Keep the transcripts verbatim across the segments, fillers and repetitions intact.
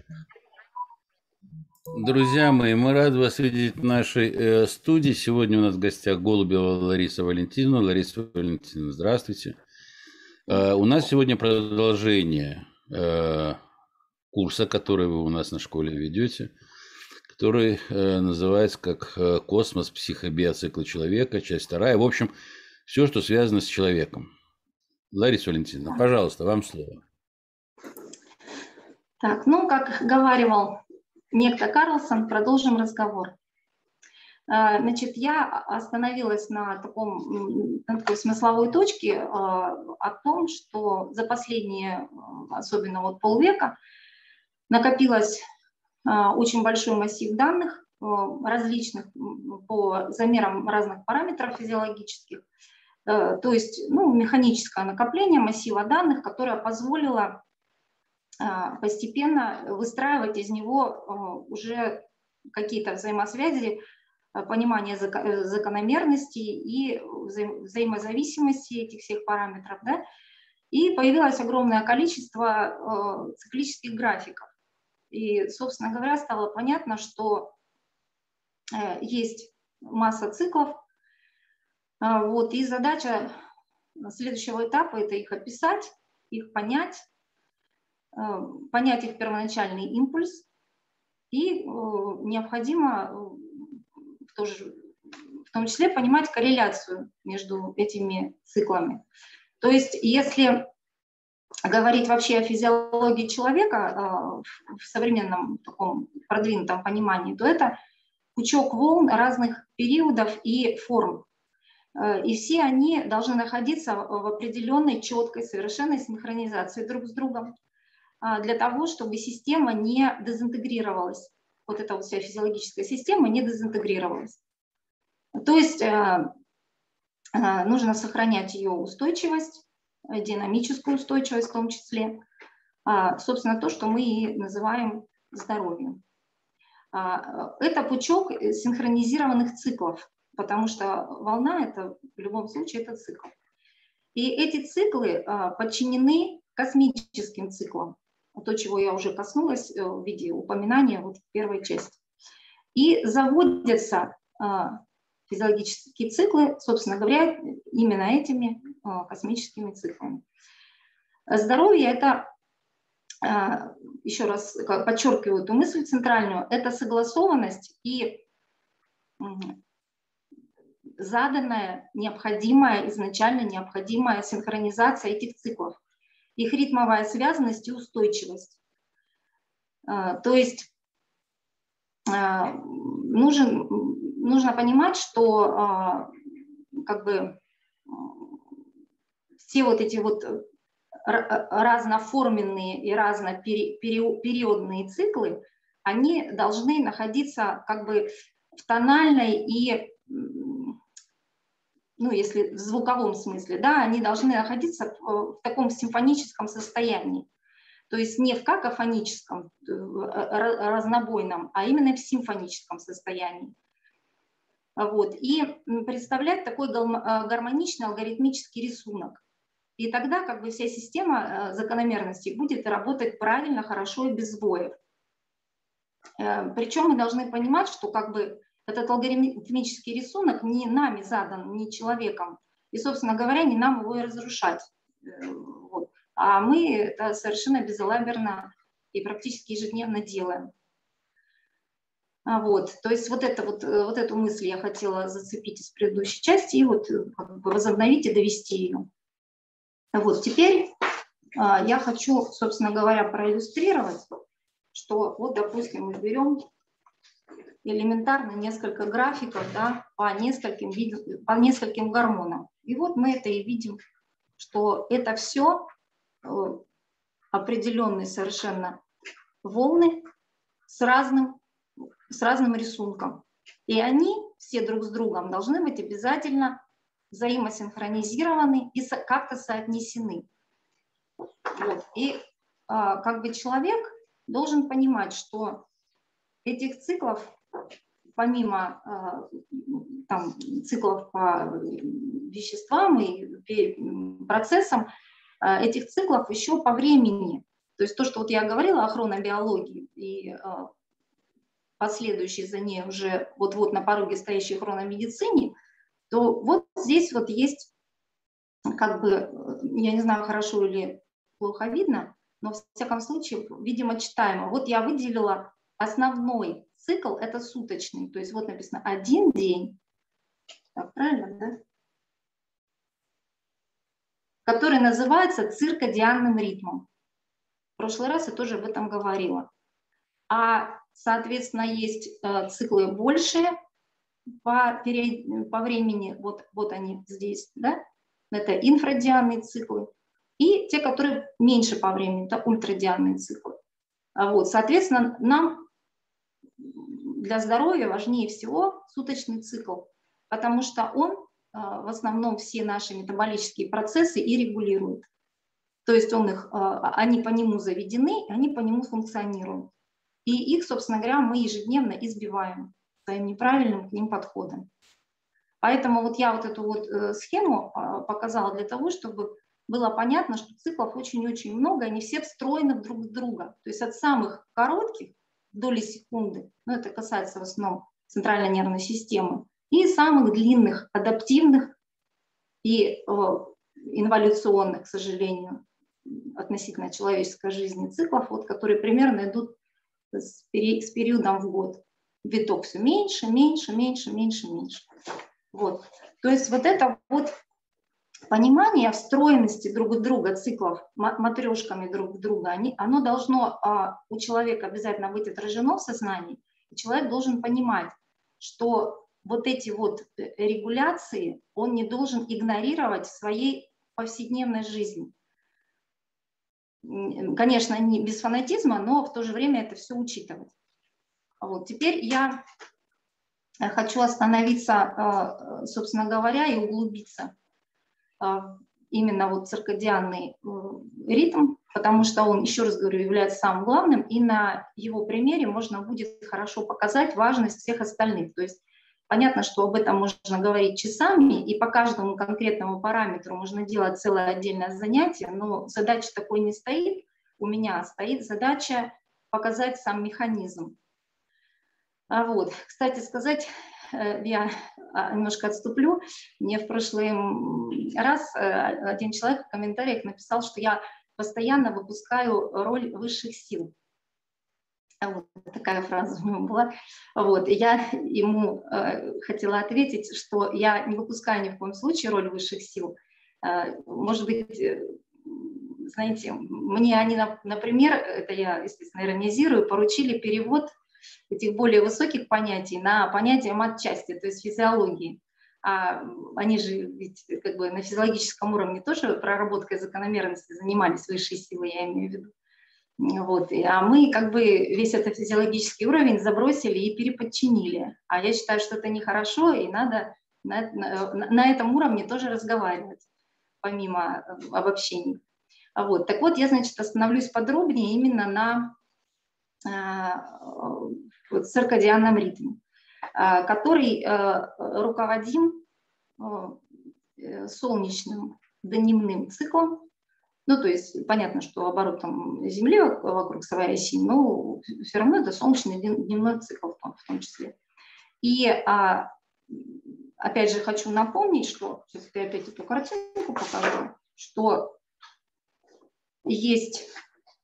Друзья мои, мы рады вас видеть в нашей э, студии. Сегодня у нас в гостях Голубева Лариса Валентиновна. Лариса Валентиновна, здравствуйте. Э, у нас сегодня продолжение э, курса, который вы у нас на школе ведете, который э, называется как «Космос. Психобиоцикл человека», часть вторая. В общем, все, что связано с человеком. Лариса Валентиновна, пожалуйста, вам слово. Так, ну, как говаривал некто Карлсон, продолжим разговор. Значит, я остановилась на, таком, на такой смысловой точке о том, что за последние, особенно вот полвека, накопилось очень большой массив данных различных по замерам разных параметров физиологических, то есть ну, механическое накопление массива данных, которое позволило постепенно выстраивать из него уже какие-то взаимосвязи, понимание закономерностей и вза взаимозависимости этих всех параметров. Да? И появилось огромное количество циклических графиков. И, собственно говоря, стало понятно, что есть масса циклов. Вот, и задача следующего этапа – это их описать, их понять, понять их первоначальный импульс, и необходимо в, тоже, в том числе понимать корреляцию между этими циклами. То есть если говорить вообще о физиологии человека в современном таком продвинутом понимании, то это пучок волн разных периодов и форм. И все они должны находиться в определенной четкой, совершенной синхронизации друг с другом, для того, чтобы система не дезинтегрировалась. Вот эта вот вся физиологическая система не дезинтегрировалась. То есть нужно сохранять ее устойчивость, динамическую устойчивость в том числе. Собственно, то, что мы и называем здоровьем. Это пучок синхронизированных циклов, потому что волна – это в любом случае это цикл. И эти циклы подчинены космическим циклам. То, чего я уже коснулась в виде упоминания вот в первой части. И заводятся физиологические циклы, собственно говоря, именно этими космическими циклами. Здоровье – это, еще раз подчеркиваю эту мысль центральную, это согласованность и заданная, необходимая, изначально необходимая синхронизация этих циклов, их ритмовая связанность и устойчивость. То есть нужен, нужно понимать, что как бы все вот эти вот разноформенные и разнопериодные циклы, они должны находиться как бы в тональной и, ну, если в звуковом смысле, да, они должны находиться в таком симфоническом состоянии. То есть не в какофоническом, разнобойном, а именно в симфоническом состоянии. Вот. И представлять такой гармоничный алгоритмический рисунок. И тогда как бы вся система закономерностей будет работать правильно, хорошо и без сбоев. Причем мы должны понимать, что как бы этот алгоритмический рисунок не нами задан, не человеком. И, собственно говоря, не нам его и разрушать. Вот. А мы это совершенно безалаберно и практически ежедневно делаем. Вот. То есть вот, это вот, вот эту мысль я хотела зацепить из предыдущей части и вот как бы возобновить и довести ее. Вот. Теперь а, я хочу, собственно говоря, проиллюстрировать, что вот, допустим, мы берем элементарно несколько графиков, да, по, нескольким видам, по нескольким гормонам. И вот мы это и видим, что это все определенные совершенно волны с разным, с разным рисунком. И они все друг с другом должны быть обязательно взаимосинхронизированы и как-то соотнесены. Вот. И а, как бы человек должен понимать, что этих циклов, помимо а, там, циклов по веществам и процессам, а, этих циклов еще по времени То есть то, что вот я говорила о хронобиологии и последующей за ней уже вот-вот на пороге стоящей хрономедицине, то вот здесь вот есть, как бы, я не знаю, хорошо или плохо видно, но в всяком случае, видимо, читаемо. Вот я выделила основной цикл, это суточный, то есть вот написано один день, так, правильно, да? Который называется циркадианным ритмом. В прошлый раз я тоже об этом говорила. А, соответственно, есть э, циклы большие по, период, по времени, вот, вот они здесь, да? Это инфрадианные циклы. И те, которые меньше по времени, это ультрадианные циклы. Вот, соответственно, нам для здоровья важнее всего суточный цикл, потому что он в основном все наши метаболические процессы и регулирует. То есть он их, они по нему заведены, они по нему функционируют. И их, собственно говоря, мы ежедневно избиваем своим неправильным к ним подходом. Поэтому вот я вот эту вот схему показала для того, чтобы было понятно, что циклов очень-очень много, они все встроены друг в друга. То есть от самых коротких, доли секунды, ну это касается в основном центральной нервной системы, и самых длинных, адаптивных и э, инволюционных, к сожалению, относительно человеческой жизни циклов, вот, которые примерно идут с, пери с периодом в год. Виток все меньше, меньше, меньше, меньше, меньше. Вот. То есть вот это вот понимание встроенности друг в друга циклов, матрешками друг в друга, они, оно должно а, у человека обязательно быть отражено в сознании. И человек должен понимать, что вот эти вот регуляции он не должен игнорировать в своей повседневной жизни. Конечно, не без фанатизма, но в то же время это все учитывать. Вот. Теперь я хочу остановиться, собственно говоря, и углубиться именно вот циркадианный ритм, потому что он, еще раз говорю, является самым главным, и на его примере можно будет хорошо показать важность всех остальных. То есть понятно, что об этом можно говорить часами, и по каждому конкретному параметру можно делать целое отдельное занятие, но задача такой не стоит. У меня стоит задача показать сам механизм. А вот, кстати сказать, я немножко отступлю. Мне в прошлый раз один человек в комментариях написал, что я постоянно выпускаю роль высших сил. Вот такая фраза у него была. Вот, и я ему э, хотела ответить, что я не выпускаю ни в коем случае роль высших сил. Э, может быть, э, знаете, мне они, например, это я, естественно, иронизирую, поручили перевод этих более высоких понятий на понятие матчасти, то есть физиологии. А они же ведь как бы на физиологическом уровне тоже проработкой закономерности занимались, высшие силы, я имею в виду. Вот. А мы как бы весь этот физиологический уровень забросили и переподчинили. А я считаю, что это нехорошо, и надо на, на, на этом уровне тоже разговаривать, помимо обобщений. Вот. Так вот, я, значит, остановлюсь подробнее именно на э, циркадианном ритме, э, который э, руководим э, солнечным дневным циклом. Ну, то есть понятно, что оборотом Земли вокруг своей оси, но все равно это солнечный дневной цикл в том, в том числе. И а, опять же хочу напомнить, что, сейчас я опять эту картинку покажу, что есть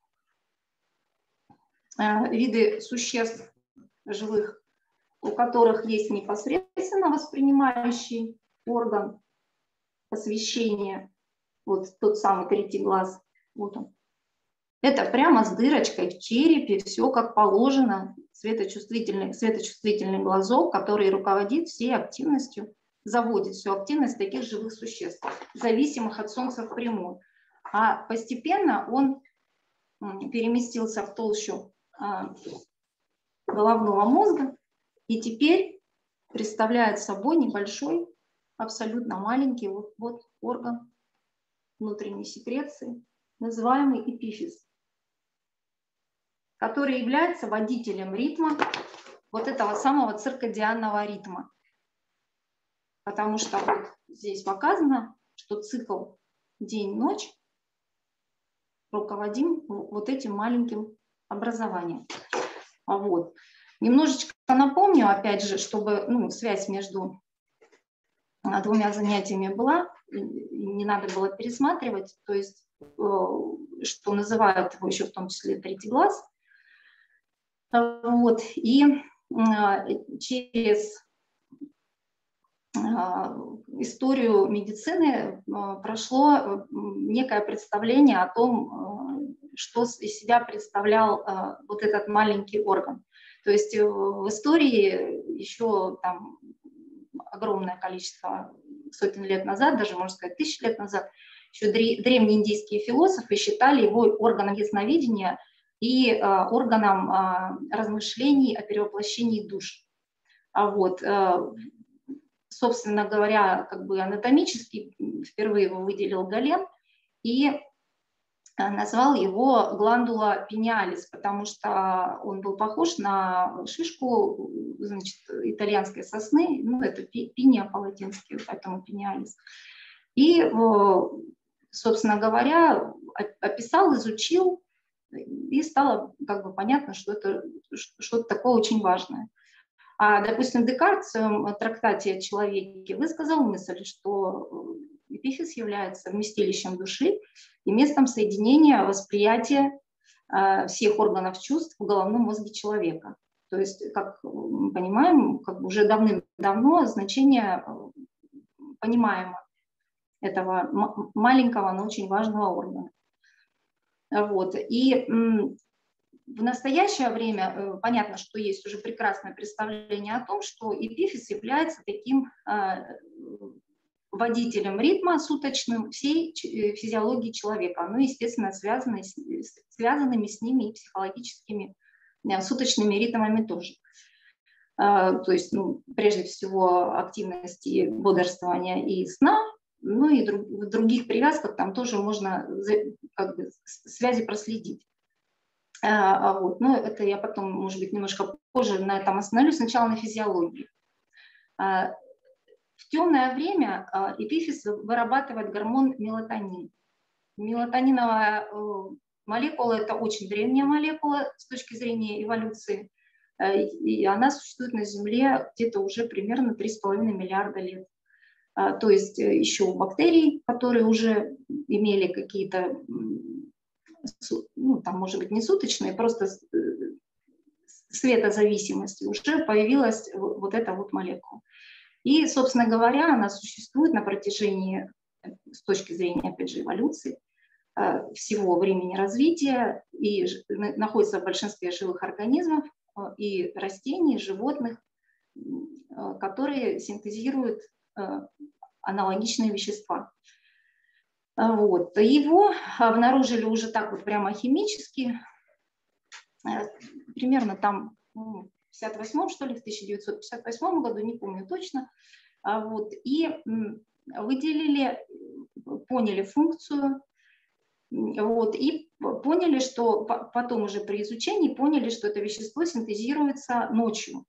а, виды существ живых, у которых есть непосредственно воспринимающий орган освещения, вот тот самый третий глаз, вот он. Это прямо с дырочкой в черепе, все как положено, светочувствительный, светочувствительный глазок, который руководит всей активностью, заводит всю активность таких живых существ, зависимых от Солнца впрямую. А постепенно он переместился в толщу а, головного мозга и теперь представляет собой небольшой, абсолютно маленький вот, вот орган внутренней секреции, называемый эпифиз, который является водителем ритма, вот этого самого циркадианного ритма. Потому что вот здесь показано, что цикл день-ночь руководим вот этим маленьким образованием. Вот. Немножечко напомню, опять же, чтобы ну, связь между двумя занятиями была, не надо было пересматривать, то есть, что называют его еще в том числе третий глаз. Вот. И через историю медицины прошло некое представление о том, что из себя представлял вот этот маленький орган. То есть в истории еще там огромное количество сотен лет назад, даже можно сказать тысяч лет назад, еще древнеиндийские философы считали его органом ясновидения и органом размышлений о перевоплощении душ. А вот, собственно говоря, как бы анатомически впервые его выделил Гален и назвал его гландула пениалис, потому что он был похож на шишку, значит, итальянской сосны, ну, это пиния по-латински, поэтому пениалис. И, собственно говоря, описал, изучил, и стало как бы понятно, что это что-то такое очень важное. А, допустим, Декарт в своем трактате о человеке высказал мысль, что эпифиз является вместилищем души и местом соединения восприятия э, всех органов чувств в головном мозге человека. То есть, как мы понимаем, как бы уже давным-давно значение понимаемо этого маленького, но очень важного органа. Вот. И в настоящее время понятно, что есть уже прекрасное представление о том, что эпифиз является таким водителем ритма суточным всей физиологии человека, ну, естественно, связанными, связанными с ними и психологическими суточными ритмами тоже. То есть, ну, прежде всего, активности бодрствования и сна, ну и в других привязках там тоже можно как бы связи проследить. А, вот. Но это я потом, может быть, немножко позже на этом остановлюсь, сначала на физиологии. А, в темное время эпифиз вырабатывает гормон мелатонин. Мелатониновая молекула – это очень древняя молекула с точки зрения эволюции, и она существует на Земле где-то уже примерно три с половиной миллиарда лет. То есть еще у бактерий, которые уже имели какие-то, ну, там, может быть, не суточные, просто светозависимости, уже появилась вот эта вот молекула. И, собственно говоря, она существует на протяжении, с точки зрения, опять же, эволюции, всего времени развития и находится в большинстве живых организмов и растений, животных, которые синтезируют аналогичные вещества. Вот. Его обнаружили уже так вот прямо химически, примерно там в пятьдесят восьмом, что ли, в тысяча девятьсот пятьдесят восьмом году, не помню точно, вот, и выделили, поняли функцию, вот, и поняли, что потом уже при изучении поняли, что это вещество синтезируется ночью,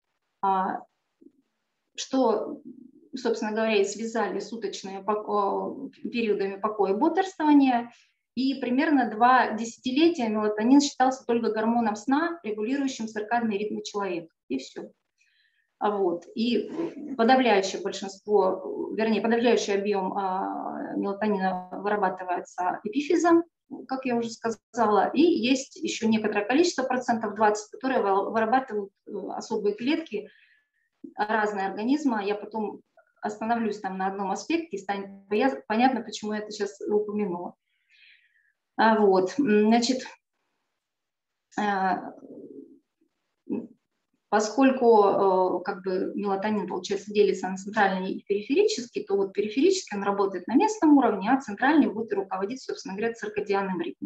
что, собственно говоря, и связали суточные периодами покоя и бодрствования. И примерно два десятилетия мелатонин считался только гормоном сна, регулирующим циркадные ритмы человека. И все. Вот. И подавляющее большинство, вернее, подавляющий объем а, мелатонина вырабатывается эпифизом, как я уже сказала, и есть еще некоторое количество, процентов двадцать, которые вырабатывают особые клетки, разные организмы. Я потом остановлюсь там на одном аспекте, и станет понятно, почему я это сейчас упомянула. Вот, значит, поскольку как бы мелатонин, получается, делится на центральный и периферический, то вот периферический он работает на местном уровне, а центральный будет руководить, собственно говоря, циркадианным ритмом.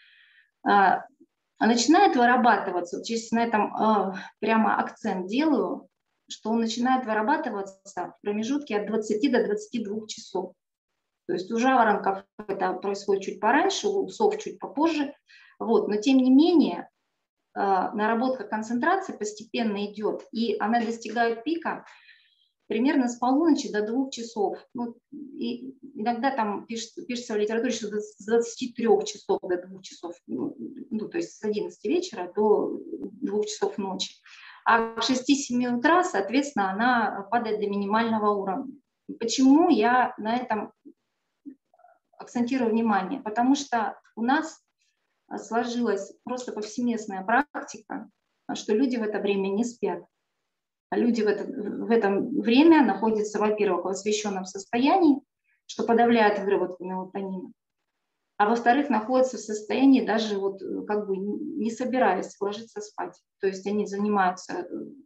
Начинает вырабатываться, вот здесь на этом прямо акцент делаю, что он начинает вырабатываться в промежутке от двадцати до двадцати двух часов. То есть у жаворонков это происходит чуть пораньше, у сов чуть попозже. Вот. Но тем не менее наработка концентрации постепенно идет, и она достигает пика примерно с полуночи до двух часов. Ну, и иногда там пишется, пишется в литературе, что с двадцати трёх часов до двух часов, ну, то есть с одиннадцати вечера до двух часов ночи. А к шести-семи утра, соответственно, она падает до минимального уровня. Почему я на этом акцентирую внимание? Потому что у нас сложилась просто повсеместная практика, что люди в это время не спят. А люди в это, в это время находятся, во-первых, в освещенном состоянии, что подавляет выработку мелатонина, а во-вторых, находятся в состоянии даже вот как бы не собираясь ложиться спать. То есть они занимаются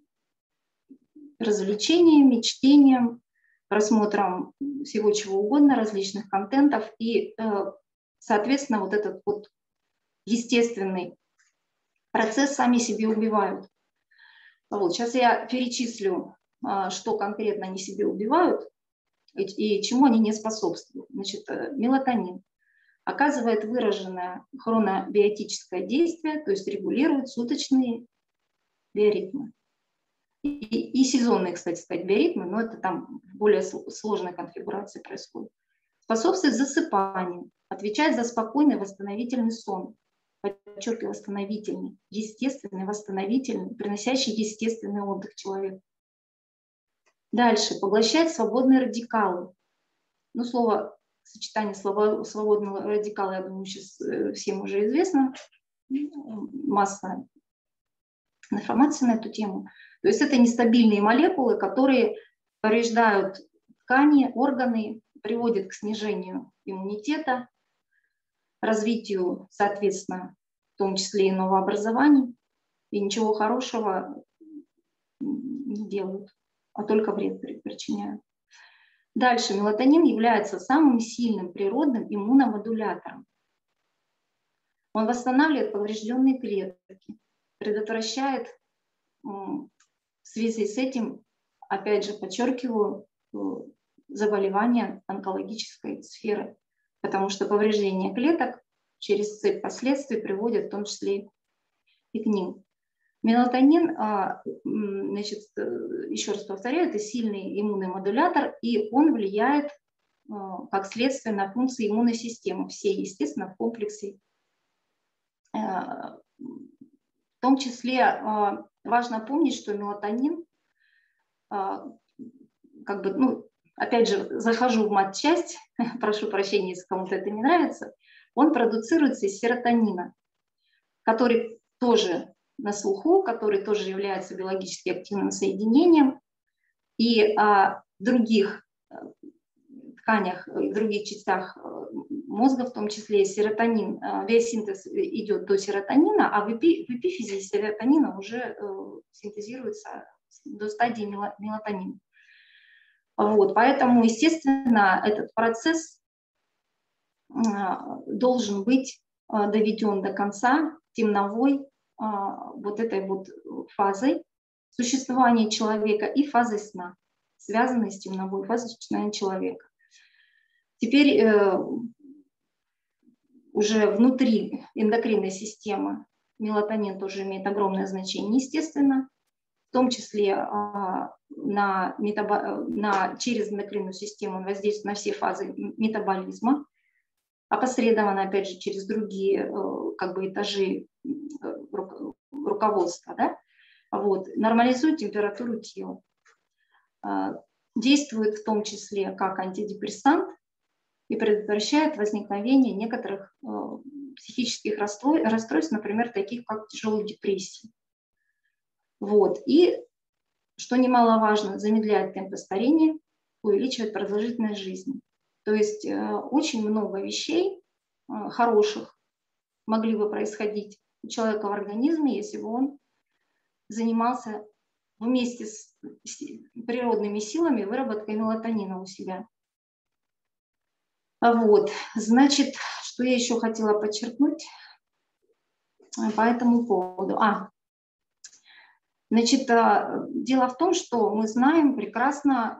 развлечениями, чтением, просмотром всего чего угодно, различных контентов, и, соответственно, вот этот вот естественный процесс сами себе убивают. Вот. Сейчас я перечислю, что конкретно они себе убивают и, и чему они не способствуют. Значит, мелатонин оказывает выраженное хронобиотическое действие, то есть регулирует суточные биоритмы. И, и сезонные, кстати сказать, биоритмы, но это там в более сложной конфигурации происходит. Способствует засыпанию, отвечает за спокойный восстановительный сон. Подчеркиваю, восстановительный, естественный, восстановительный, приносящий естественный отдых человеку. Дальше. Поглощает свободные радикалы. Ну, слово, сочетание слова, свободного радикала, я думаю, сейчас всем уже известно. Масса информации на эту тему. То есть это нестабильные молекулы, которые повреждают ткани, органы, приводят к снижению иммунитета, развитию, соответственно, в том числе и новообразований, и ничего хорошего не делают, а только вред причиняют. Дальше. Мелатонин является самым сильным природным иммуномодулятором. Он восстанавливает поврежденные клетки, предотвращает в связи с этим, опять же, подчеркиваю, заболевания онкологической сферы, потому что повреждение клеток через цепь последствий приводит в том числе и к ним. Мелатонин, значит, еще раз повторяю, это сильный иммунный модулятор, и он влияет как следствие на функции иммунной системы, все, естественно, в комплексе. В том числе важно помнить, что мелатонин, как бы, ну, опять же, захожу в матчасть, прошу прощения, если кому-то это не нравится, он продуцируется из серотонина, который тоже на слуху, который тоже является биологически активным соединением, и а, в других тканях, в других частях мозга, в том числе серотонин, весь синтез идет до серотонина, а в, эпи, в эпифизе серотонина уже э, синтезируется до стадии мелатонина. Вот, поэтому, естественно, этот процесс э, должен быть э, доведен до конца темновой э, вот этой вот фазой существования человека и фазой сна, связанной с темновой фазой существования человека. Теперь э, уже внутри эндокринной системы мелатонин тоже имеет огромное значение, естественно, в том числе э, на метабо... на, через эндокринную систему он воздействует на все фазы метаболизма, опосредованно, опять же, через другие э, как бы этажи ру... руководства, да? Вот, нормализует температуру тела, э, действует в том числе как антидепрессант, и предотвращает возникновение некоторых э, психических расстройств, расстройств, например, таких как тяжелая депрессия. Вот. И, что немаловажно, замедляет темпы старения, увеличивает продолжительность жизни. То есть э, очень много вещей э, хороших могли бы происходить у человека в организме, если бы он занимался вместе с природными силами выработкой мелатонина у себя. Вот, значит, что я еще хотела подчеркнуть по этому поводу. А, значит, дело в том, что мы знаем прекрасно,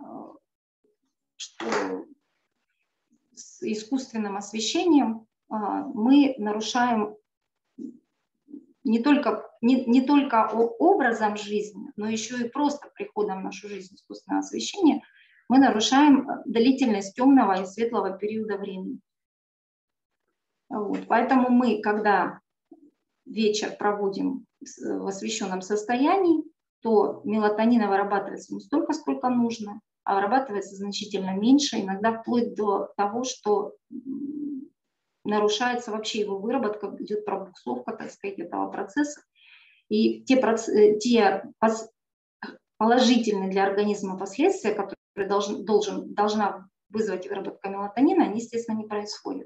что с искусственным освещением мы нарушаем не только, не, не только образом жизни, но еще и просто приходом в нашу жизнь искусственного освещения, мы нарушаем длительность темного и светлого периода времени. Вот. Поэтому мы, когда вечер проводим в освещенном состоянии, то мелатонина вырабатывается не столько, сколько нужно, а вырабатывается значительно меньше, иногда вплоть до того, что нарушается вообще его выработка, идет пробуксовка, так сказать, этого процесса. И те, те положительные для организма последствия, которые должен, должен, должна вызвать выработка мелатонина, они, естественно, не происходят.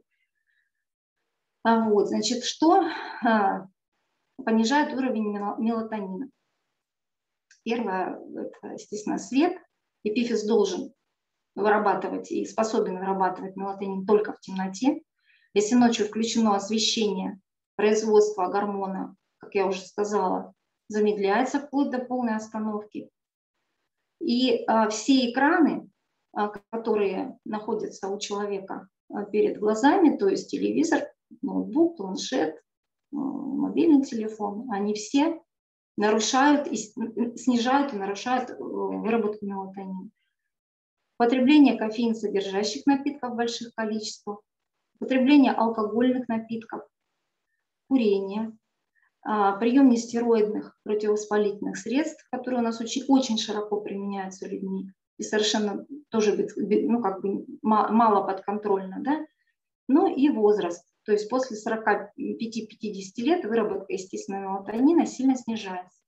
А вот, значит, что а, понижает уровень мелатонина? Первое, это, естественно, свет. Эпифиз должен вырабатывать и способен вырабатывать мелатонин только в темноте. Если ночью включено освещение, производство гормона, как я уже сказала, замедляется вплоть до полной остановки. И а, все экраны, а, которые находятся у человека а, перед глазами, то есть телевизор, ноутбук, планшет, мобильный телефон, они все нарушают, и снижают и нарушают выработку мелатонина. Потребление кофеин содержащих напитков в больших количествах, потребление алкогольных напитков, курение, прием нестероидных противовоспалительных средств, которые у нас очень, очень широко применяются людьми и совершенно тоже ну, как бы мало подконтрольно, да? Ну и возраст. То есть после сорока пяти-пятидесяти лет выработка естественного мелатонина сильно снижается.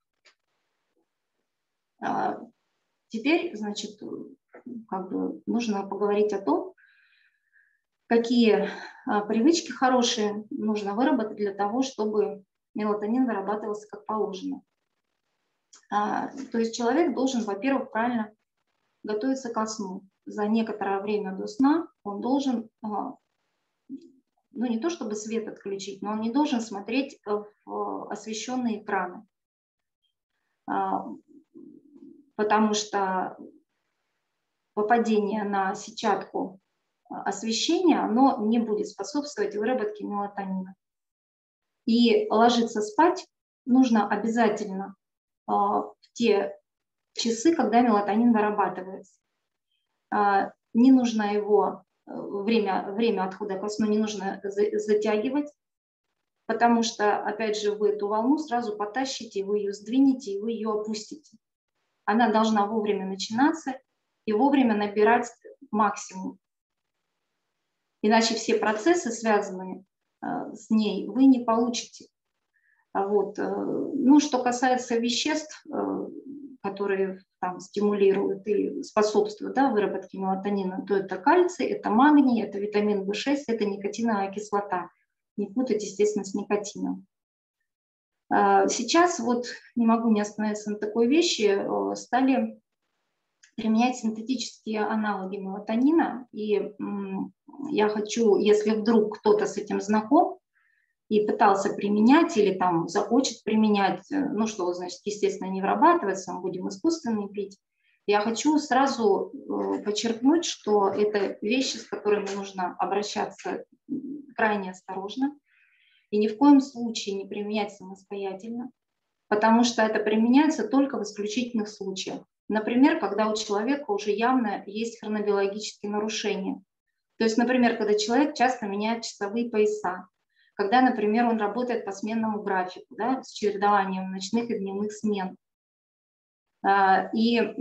Теперь, значит, как бы нужно поговорить о том, какие привычки хорошие нужно выработать для того, чтобы мелатонин вырабатывался как положено. То есть человек должен, во-первых, правильно готовиться ко сну. За некоторое время до сна он должен, ну не то чтобы свет отключить, но он не должен смотреть в освещенные экраны. Потому что попадение на сетчатку освещения, оно не будет способствовать выработке мелатонина. И ложиться спать нужно обязательно в те часы, когда мелатонин вырабатывается. Не нужно его, время, время отхода ко сну не нужно затягивать, потому что, опять же, вы эту волну сразу потащите, вы ее сдвинете, и вы ее опустите. Она должна вовремя начинаться и вовремя набирать максимум. Иначе все процессы, связанные э, с ней, вы не получите. Вот. Ну, что касается веществ, э, которые там, стимулируют и способствуют, да, выработке мелатонина, то это кальций, это магний, это витамин вэ шесть, это никотиновая кислота. Не путать, естественно, с никотином. Сейчас, вот не могу не остановиться на такой вещи, стали применять синтетические аналоги мелатонина. И я хочу, если вдруг кто-то с этим знаком и пытался применять или там захочет применять, ну что значит, естественно, не вырабатывается, мы будем искусственный пить, я хочу сразу подчеркнуть, что это вещи, с которыми нужно обращаться крайне осторожно. И ни в коем случае не применять самостоятельно, потому что это применяется только в исключительных случаях. Например, когда у человека уже явно есть хронобиологические нарушения. То есть, например, когда человек часто меняет часовые пояса, когда, например, он работает по сменному графику, да, с чередованием ночных и дневных смен. И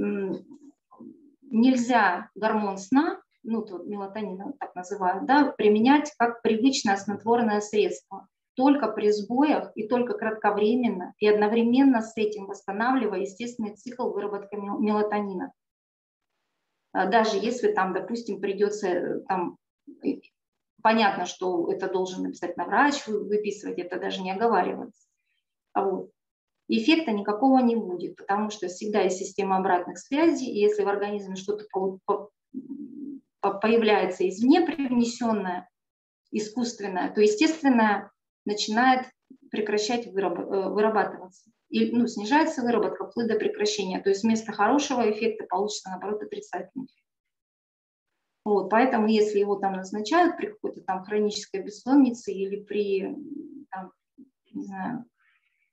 нельзя гормон сна, ну, то мелатонин так называют, да, применять как привычное снотворное средство. Только при сбоях и только кратковременно, и одновременно с этим восстанавливая естественный цикл выработки мелатонина. Даже если там, допустим, придется, там, понятно, что это должен обязательно врач выписывать, это даже не оговаривается. А вот. Эффекта никакого не будет, потому что всегда есть система обратных связей, и если в организме что-то появляется извне привнесенное, искусственное, то естественное начинает прекращать вырабатываться. И, ну, снижается выработка вплоть до прекращения. То есть вместо хорошего эффекта получится, наоборот, отрицательный эффект. Вот, поэтому если его там назначают при какой-то там хронической бессоннице или при, там, не знаю,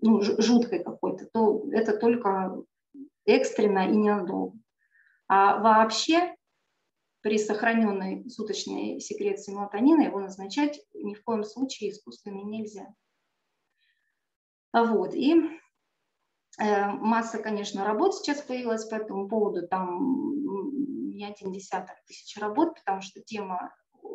ну, жуткой какой-то, то это только экстренно и ненадолго. А вообще при сохраненной суточной секреции мелатонина его назначать ни в коем случае искусственно нельзя. Вот. И э, масса, конечно, работ сейчас появилась по этому поводу, там не один десяток тысяч работ, потому что тема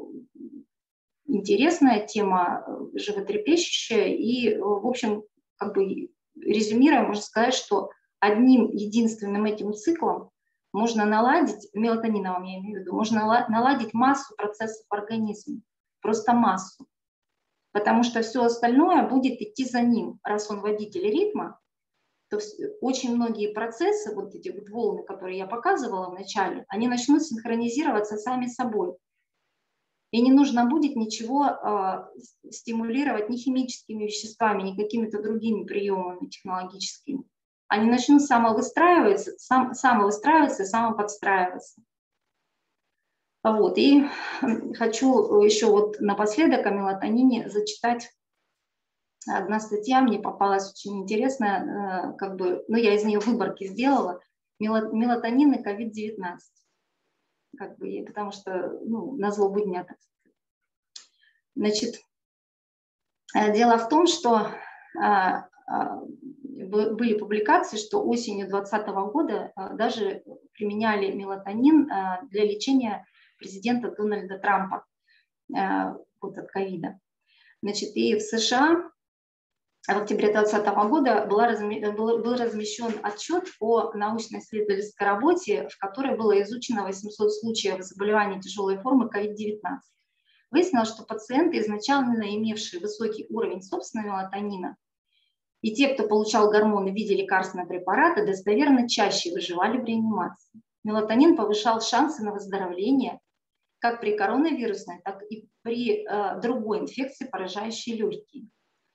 интересная, тема животрепещущая, и, в общем, как бы резюмируя, можно сказать, что одним единственным этим циклом можно наладить, мелатониновым я имею в виду, можно наладить массу процессов в организме, просто массу. Потому что все остальное будет идти за ним. Раз он водитель ритма, то очень многие процессы, вот эти вот волны, которые я показывала в начале, они начнут синхронизироваться сами собой. И не нужно будет ничего э, стимулировать ни химическими веществами, ни какими-то другими приемами технологическими. Они начнут самовыстраиваться, сам, самовыстраиваться и самоподстраиваться. Вот. И хочу еще вот напоследок о мелатонине зачитать. Одна статья мне попалась очень интересная, как бы, ну, я из нее выборки сделала. Мелатонин и ковид девятнадцать. Как бы, потому что, ну, на злобу дня, так сказать. Значит, дело в том, что а, а, были публикации, что осенью двадцатого года а, даже применяли мелатонин а, для лечения президента Дональда Трампа а, вот от ковида. Значит, и в США в октябре двадцатого года была разми... был, был размещен отчет по научно-исследовательской работе, в которой было изучено восемьсот случаев заболеваний тяжелой формы ковид девятнадцать. Выяснилось, что пациенты, изначально имевшие высокий уровень собственного мелатонина, и те, кто получал гормоны в виде лекарственного препарата, достоверно чаще выживали в реанимации. Мелатонин повышал шансы на выздоровление как при коронавирусной, так и при э, другой инфекции, поражающей легкие.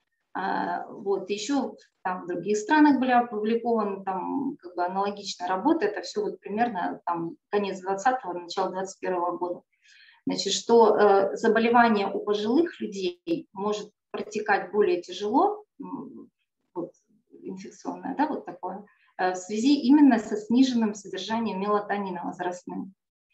Вот. Еще там, в других странах были опубликованы там, как бы, аналогичная работа. Это все вот примерно там, конец двадцатого, начало двадцать первого года. Значит, что э, заболевание у пожилых людей может протекать более тяжело, вот, инфекционное, да, вот такое, э, в связи именно со сниженным содержанием мелатонина возрастным.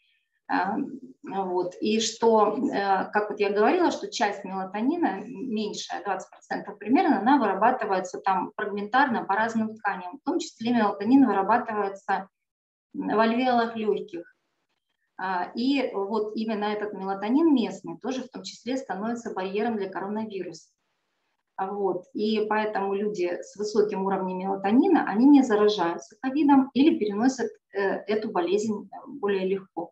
Вот. И что, как вот я говорила, что часть мелатонина, меньшая, двадцать процентов примерно, она вырабатывается там фрагментарно по разным тканям. В том числе мелатонин вырабатывается в альвеолах легких. И вот именно этот мелатонин местный тоже в том числе становится барьером для коронавируса. Вот. И поэтому люди с высоким уровнем мелатонина, они не заражаются ковидом или переносят эту болезнь более легко.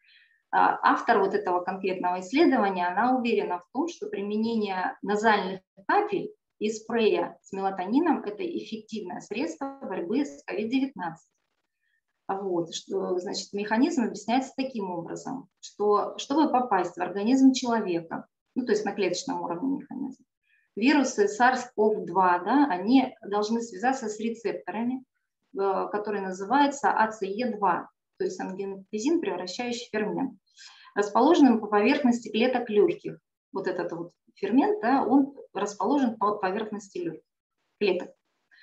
Автор вот этого конкретного исследования, она уверена в том, что применение назальных капель и спрея с мелатонином – это эффективное средство борьбы с ковид девятнадцать. Вот, что, значит, механизм объясняется таким образом, что чтобы попасть в организм человека, ну, то есть на клеточном уровне механизм, вирусы сарс ков два, да, они должны связаться с рецепторами, которые называются а цэ е два. То есть ангиотензин, превращающий фермент, расположенным по поверхности клеток легких. Вот этот вот фермент, да, он расположен по поверхности легких, клеток.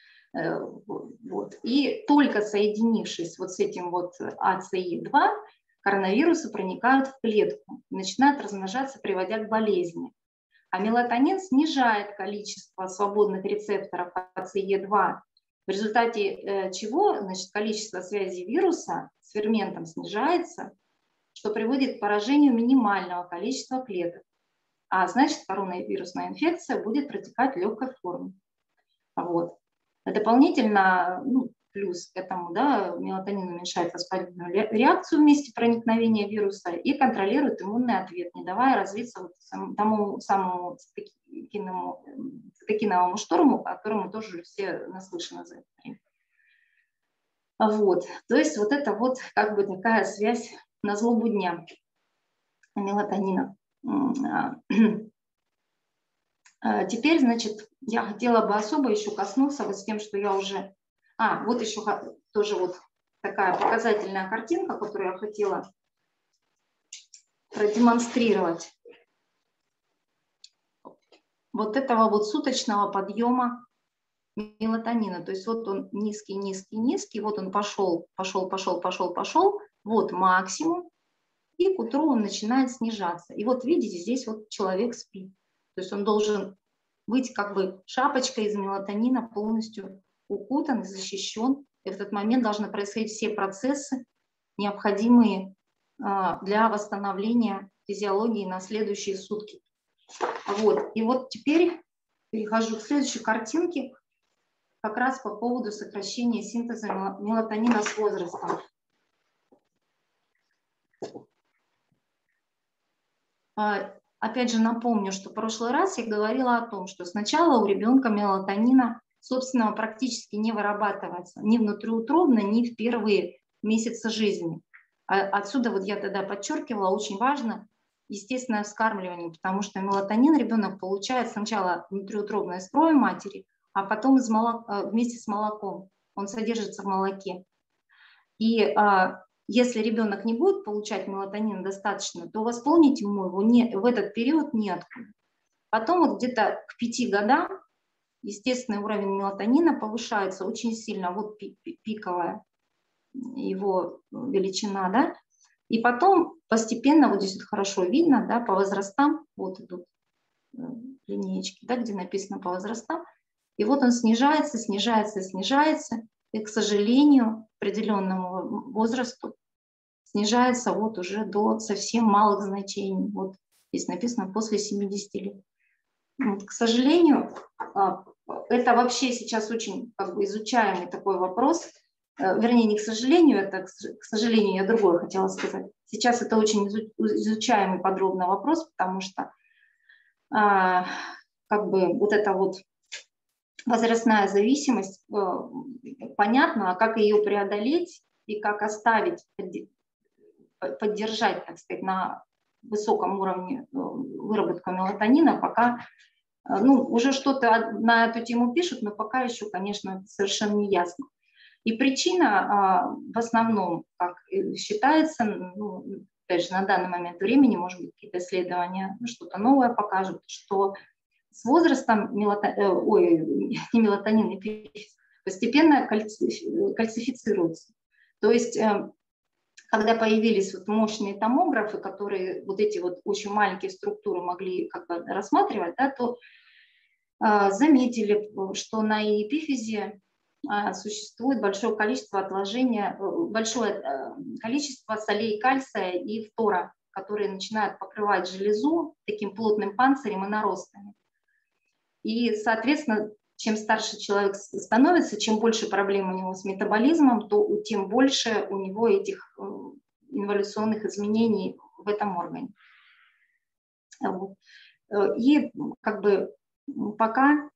Вот. И только соединившись вот с этим вот а цэ е два, коронавирусы проникают в клетку, начинают размножаться, приводя к болезни. А мелатонин снижает количество свободных рецепторов а цэ е два, в результате э, чего, значит, количество связей вируса с ферментом снижается, что приводит к поражению минимального количества клеток. А значит, коронавирусная инфекция будет протекать в легкой форме. Вот. Дополнительно, ну, плюс к этому, да, мелатонин уменьшает воспалительную реакцию в месте проникновения вируса и контролирует иммунный ответ, не давая развиться вот тому самому цитокиновому, цитокиновому шторму, о котором мы тоже все наслышаны за это время. Вот. То есть вот это вот как бы такая связь на злобу дня мелатонина. Теперь, значит, я хотела бы особо еще коснуться вот с тем, что я уже... А, вот еще тоже вот такая показательная картинка, которую я хотела продемонстрировать. Вот этого вот суточного подъема мелатонина. То есть вот он низкий, низкий, низкий, вот он пошел, пошел, пошел, пошел, пошел, вот максимум, и к утру он начинает снижаться. И вот видите, здесь вот человек спит. То есть он должен быть как бы шапочкой из мелатонина, полностью укутан, защищен. И в этот момент должны происходить все процессы, необходимые а, для восстановления физиологии на следующие сутки. Вот. И вот теперь перехожу к следующей картинке, как раз по поводу сокращения синтеза мелатонина с возрастом. Опять же напомню, что в прошлый раз я говорила о том, что сначала у ребенка мелатонина собственного практически не вырабатывается ни внутриутробно, ни в первые месяцы жизни. Отсюда вот я тогда подчеркивала, очень важно естественное вскармливание, потому что мелатонин ребенок получает сначала внутриутробное из крови матери, а потом из молока, вместе с молоком. Он содержится в молоке. И а, если ребенок не будет получать мелатонин достаточно, то восполнить ему его не, в этот период неоткуда. Потом вот где-то к пяти годам естественный уровень мелатонина повышается очень сильно, вот пиковая его величина, да, и потом постепенно, вот здесь вот хорошо видно, да, по возрастам, вот идут линеечки, да, где написано по возрастам, и вот он снижается, снижается, снижается, и, к сожалению, к определенному возрасту снижается вот уже до совсем малых значений, вот здесь написано после семидесяти лет. Вот, к сожалению, это вообще сейчас очень как бы изучаемый такой вопрос, вернее, не к сожалению, это, к сожалению, я другое хотела сказать. Сейчас это очень изучаемый подробный вопрос, потому что а, как бы вот эта вот возрастная зависимость, понятно, а как ее преодолеть и как оставить, поддержать, так сказать, на высоком уровне выработку мелатонина, пока, ну, уже что-то на эту тему пишут, но пока еще, конечно, совершенно не ясно. И причина в основном, как считается, ну, опять же, на данный момент времени, может быть, какие-то исследования что-то новое покажут, что с возрастом мелатонин, ой, не мелатонин, эпифиз, постепенно кальцифицируется. То есть, когда появились вот мощные томографы, которые вот эти вот очень маленькие структуры могли как бы рассматривать, да, то заметили, что на эпифизе существует большое количество отложения, большое количество солей кальция и фтора, которые начинают покрывать железу таким плотным панцирем и наростами. И, соответственно, чем старше человек становится, чем больше проблем у него с метаболизмом, то тем больше у него этих инволюционных изменений в этом органе. И как бы пока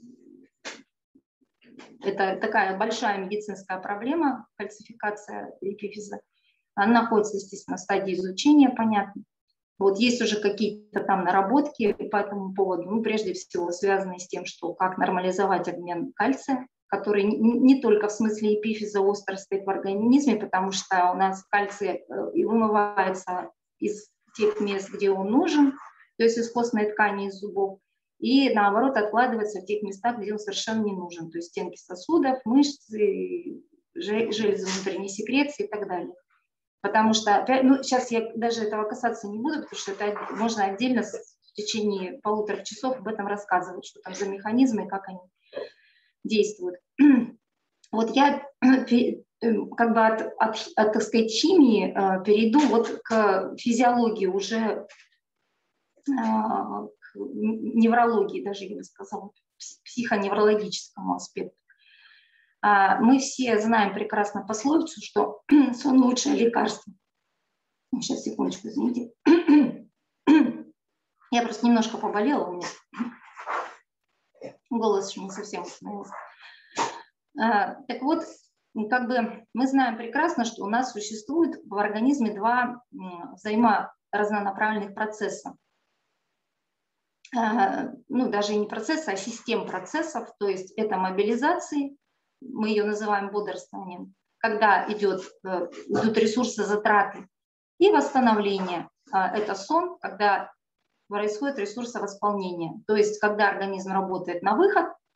это такая большая медицинская проблема, кальцификация эпифиза. Она находится, естественно, в стадии изучения, понятно. Вот есть уже какие-то там наработки по этому поводу, ну, прежде всего связанные с тем, что как нормализовать обмен кальция, который не, не только в смысле эпифиза остро стоит в организме, потому что у нас кальций и вымывается из тех мест, где он нужен, то есть из костной ткани, из зубов, и наоборот откладывается в тех местах, где он совершенно не нужен, то есть стенки сосудов, мышцы, железы внутренней секреции и так далее. Потому что, ну, сейчас я даже этого касаться не буду, потому что это можно отдельно в течение полутора часов об этом рассказывать, что там за механизмы и как они действуют. Вот я как бы от, от, от так сказать, химии перейду вот к физиологии уже, к неврологии даже, я бы сказала, психоневрологическому аспекту. Мы все знаем прекрасно пословицу, что сон – лучшее лекарство. Сейчас, секундочку, извините. Я просто немножко поболела, у меня голос еще не совсем восстановился. Так вот, как бы мы знаем прекрасно, что у нас существует в организме два взаиморазнонаправленных процесса. Ну, даже не процесса, а систем процессов, то есть это мобилизации, мы ее называем бодрствованием, когда идет, идут ресурсы, затраты, и восстановление, это сон, когда происходит ресурсовосполнение, то есть когда организм работает на выход,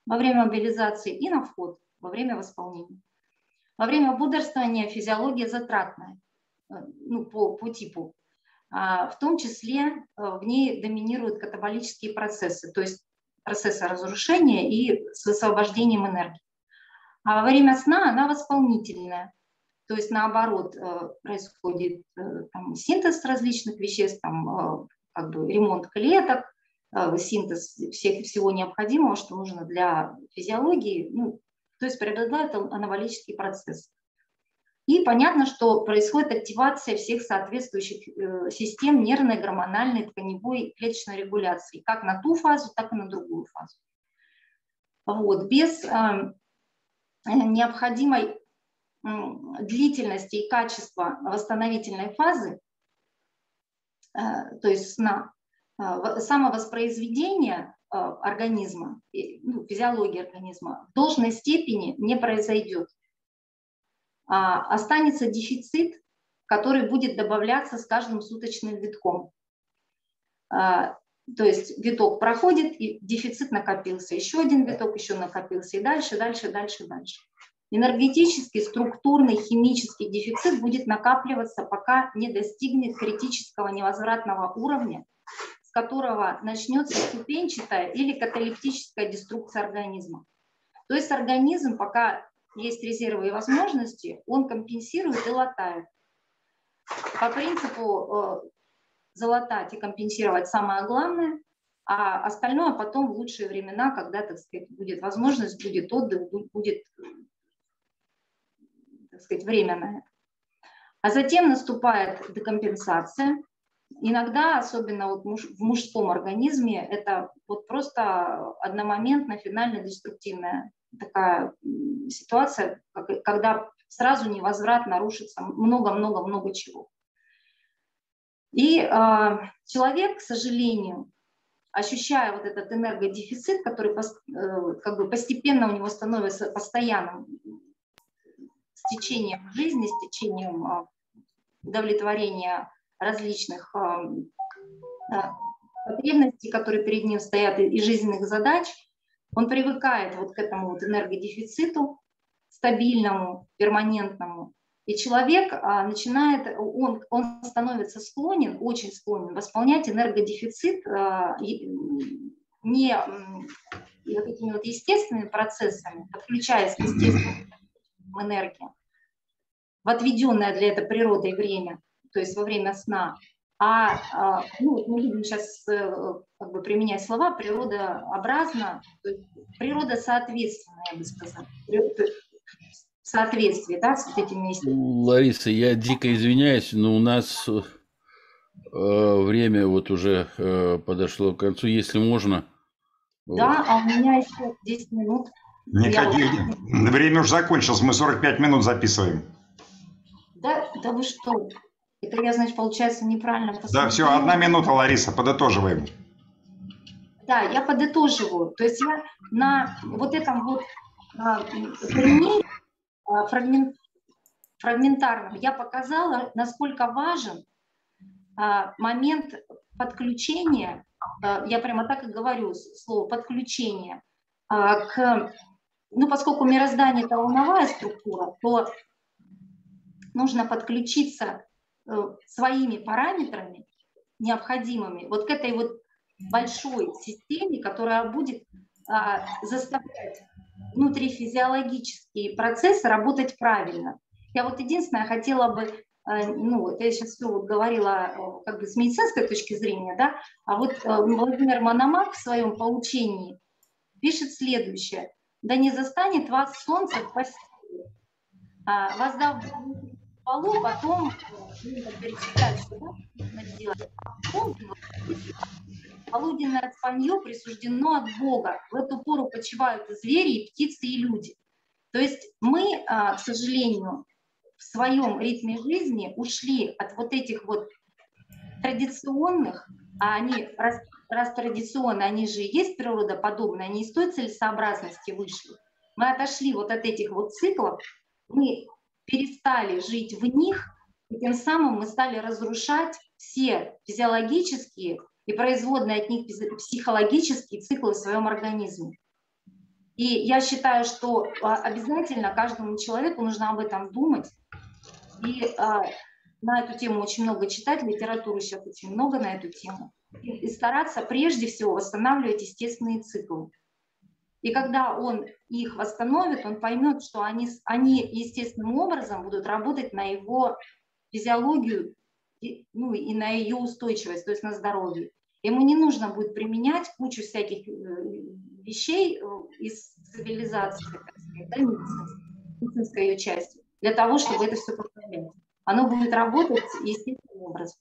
во время мобилизации и на вход во время восполнения. Во время бодрствования физиология затратная, ну, по, по типу. В том числе в ней доминируют катаболические процессы, то есть процессы разрушения и с высвобождением энергии. А во время сна она восполнительная, то есть наоборот происходит там, синтез различных веществ, там, как бы ремонт клеток, синтез всех, всего необходимого, что нужно для физиологии, ну, то есть преобладает анаболический процесс. И понятно, что происходит активация всех соответствующих э, систем нервной, гормональной, тканевой, клеточной регуляции, как на ту фазу, так и на другую фазу. Вот. Без э, необходимой э, длительности и качества восстановительной фазы, э, то есть сна, э, самовоспроизведение э, организма, э, ну, физиологии организма в должной степени не произойдет. Останется дефицит, который будет добавляться с каждым суточным витком. То есть виток проходит, и дефицит накопился, еще один виток еще накопился, и дальше, дальше, дальше, дальше. Энергетический, структурный, химический дефицит будет накапливаться, пока не достигнет критического невозвратного уровня, с которого начнется ступенчатая или каталептическая деструкция организма. То есть организм, пока есть резервы и возможности, он компенсирует и латает. По принципу э, залатать и компенсировать самое главное, а остальное потом в лучшие времена, когда, так сказать, будет возможность, будет отдых, будет, так сказать, время на это. А затем наступает декомпенсация. Иногда, особенно вот в мужском организме, это вот просто одномоментно финально-деструктивная такая ситуация, когда сразу невозвратно рушится много-много-много чего. И э, человек, к сожалению, ощущая вот этот энергодефицит, который э, как бы постепенно у него становится постоянным с течением жизни, с течением э, удовлетворения различных э, э, потребностей, которые перед ним стоят, и жизненных задач, он привыкает вот к этому вот энергодефициту стабильному, перманентному. И человек а, начинает, он, он становится склонен, очень склонен восполнять энергодефицит а, не вот этими вот естественными процессами, подключаясь к естественным энергиям, в отведенное для этого природой время, то есть во время сна. А, а ну, мы будем сейчас как бы применять слова природообразно, то есть природа соответственная, я бы сказала, в соответствии, да, с вот этими естественными. Лариса, я дико извиняюсь, но у нас э, время вот уже э, подошло к концу, если можно. Да, а у меня еще десять минут. Никаких, вот... время уже закончилось, мы сорок пять минут записываем. Да, да вы что? Это я, значит, получается неправильно посмотрела. Да, все, одна минута, Лариса, подытоживаем. Да, я подытоживаю. То есть я на вот этом вот примере фрагмент, фрагментарном я показала, насколько важен момент подключения, я прямо так и говорю слово подключение, к, ну, поскольку мироздание это волновая структура, то нужно подключиться своими параметрами необходимыми вот к этой вот большой системе, которая будет а, заставлять внутрифизиологические процессы работать правильно. Я вот единственное хотела бы, а, ну, я сейчас все вот говорила как бы с медицинской точки зрения, да, а вот а, Владимир Мономах в своем поучении пишет следующее: «Да не застанет вас солнце в постели, а, воздав полу, потом перечитать, что нужно делать. Полуденное спанье присуждено от Бога. В эту пору почивают и звери, и птицы, и люди». То есть мы, к сожалению, в своем ритме жизни ушли от вот этих вот традиционных, а они, раз, раз традиционно, они же и есть природоподобные, они из той целесообразности вышли. Мы отошли вот от этих вот циклов, мы перестали жить в них, и тем самым мы стали разрушать все физиологические и производные от них психологические циклы в своем организме. И я считаю, что обязательно каждому человеку нужно об этом думать. И а, на эту тему очень много читать, литературы сейчас очень много на эту тему. И, и стараться прежде всего восстанавливать естественные циклы. И когда он их восстановит, он поймет, что они, они естественным образом будут работать на его физиологию, и, ну, и на ее устойчивость, то есть на здоровье. Ему не нужно будет применять кучу всяких вещей из цивилизации, так сказать, да, медицинской ее части, для того, чтобы это все поправлять. Оно будет работать естественным образом.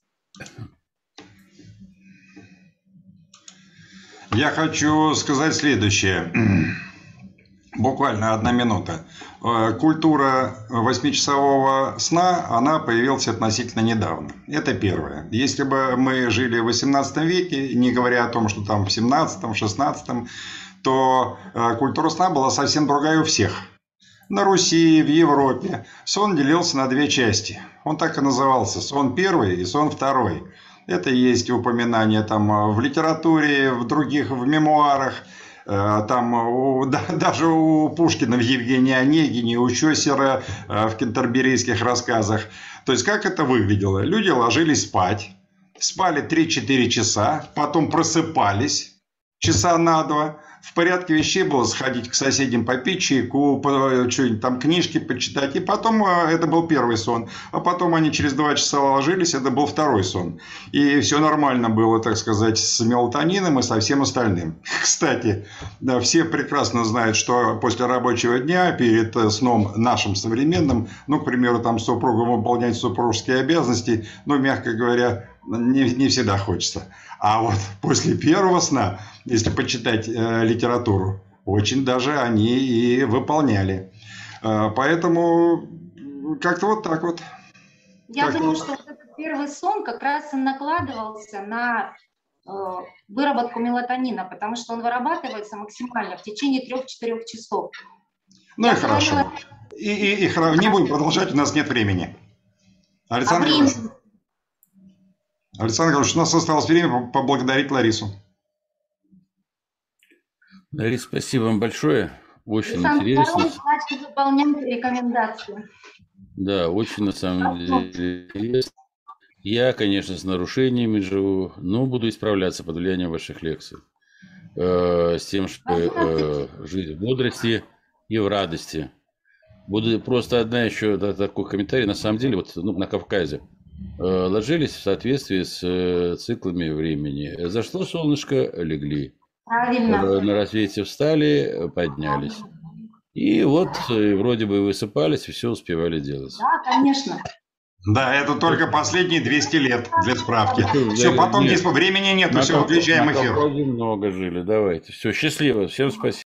Я хочу сказать следующее. Буквально одна минута. Культура восьмичасового сна, она появилась относительно недавно. Это первое. Если бы мы жили в восемнадцатом веке, не говоря о том, что там в семнадцатом, шестнадцатом, то культура сна была совсем другая у всех. На Руси, в Европе сон делился на две части. Он так и назывался: сон первый и сон второй. Это есть упоминания там в литературе, в других, в мемуарах. Там у, да, даже у Пушкина в Евгении Онегине, у Чосера в кентерберийских рассказах. То есть как это выглядело? Люди ложились спать, спали три-четыре часа, потом просыпались часа на два. В порядке вещей было сходить к соседям попить чайку, что-нибудь там, книжки почитать. И потом это был первый сон. А потом они через два часа ложились, это был второй сон. И все нормально было, так сказать, с мелатонином и со всем остальным. Кстати, да, все прекрасно знают, что после рабочего дня, перед сном нашим современным, ну, к примеру, там супругам выполнять супружеские обязанности, ну, мягко говоря, не, не всегда хочется. А вот после первого сна, если почитать э, литературу, очень даже они и выполняли. Э, поэтому как-то вот так вот. Я как думаю, что этот первый сон как раз и накладывался на э, выработку мелатонина, потому что он вырабатывается максимально в течение трех-четырех часов. Ну Я и хорошо. говорила... И, и, и не будем продолжать, у нас нет времени. Александр, а время... Александр Григорьевич, у нас осталось время поблагодарить Ларису. Лариса, спасибо вам большое. Очень Александр, интересно. начали выполнять рекомендации. Да, очень на самом деле интересно. Я, конечно, с нарушениями живу, но буду исправляться под влиянием ваших лекций. Э, с тем, чтобы э, жить в бодрости и в радости. Буду просто одна еще да, такой комментарий. На самом деле, вот ну, на Кавказе э, ложились в соответствии с э, циклами времени. Зашло солнышко, легли. Правильно. Э, на рассвете встали, поднялись. И вот э, вроде бы высыпались, и все успевали делать. Да, конечно. Да, это только последние двести лет, для справки. Все, потом здесь времени нет, все, выключаем эфир. Много жили, давайте. Все, счастливо, всем спасибо.